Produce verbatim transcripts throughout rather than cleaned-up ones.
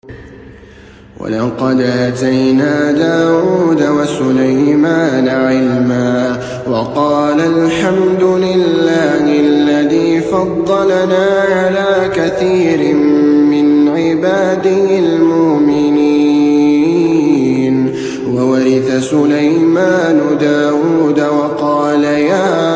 ولقد آتينا داود وسليمان علما وقال الحمد لله الذي فضلنا على كثير من عباده المؤمنين. وورث سليمان داود وقال يا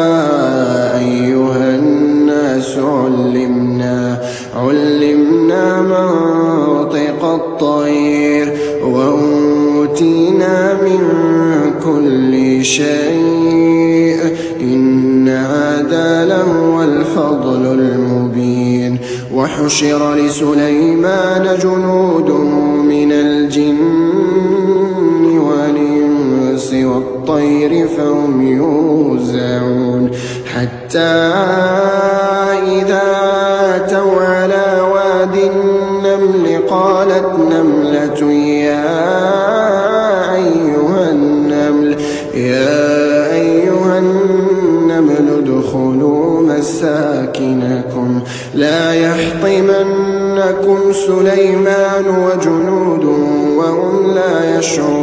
أيها الناس علمنا علمنا منطق الطير وأوتينا من كل شيء إن هذا لهو الفضل المبين. وحشر لسليمان جنوده من الجن والإنس والطير فهم يوزعون حتى إذا أتوا على واد النمل قالت نملة يا أيها النمل يا أيها النمل ادخلوا مساكنكم لا يحطمنكم سليمان وجنوده وهم لا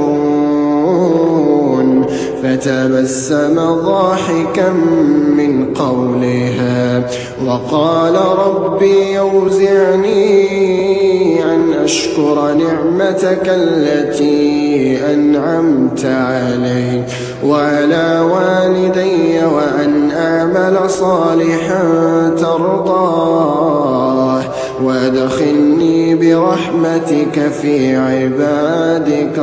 يشعرون. فتبسم ضاحكا من قولها وقال ربي أوزعني أن أشكر نعمتك التي أنعمت علي وعلى والدي وأن أعمل صالحا ترضاه وادخلني برحمتك في عبادك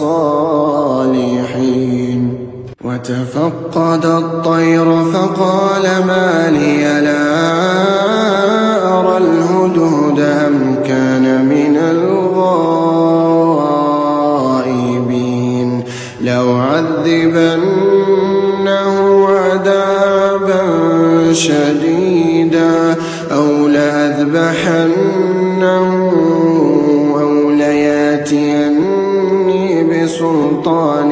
الصالحين. وتفقد الطير فقال ما لي لا أرى الهدهد أم كان من الغائبين لأعذبنه عذابا شديدا أو لأذبحنه أو لياتيني بسلطان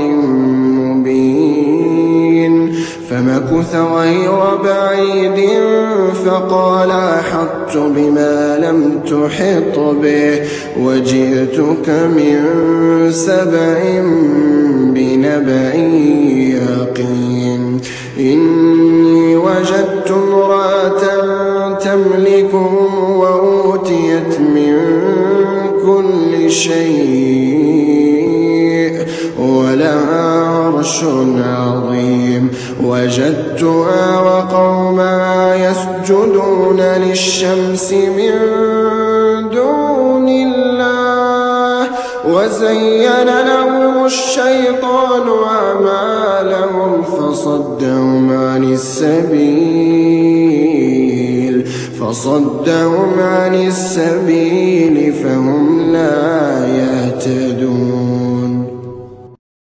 مبين. فمكث غير بعيد فقال أحطت بما لم تحط به وجئتك من سبع بنبأ يقين. إني وجدت امرأة تملكهم وأوتيت من كل شيء ولها عرش عظيم. وجدتها وقومها يسجدون للشمس من دون الله وزين لهم الشيطان أعمالهم فصدهم عن السبيل فصدهم عن السبيل فهم لا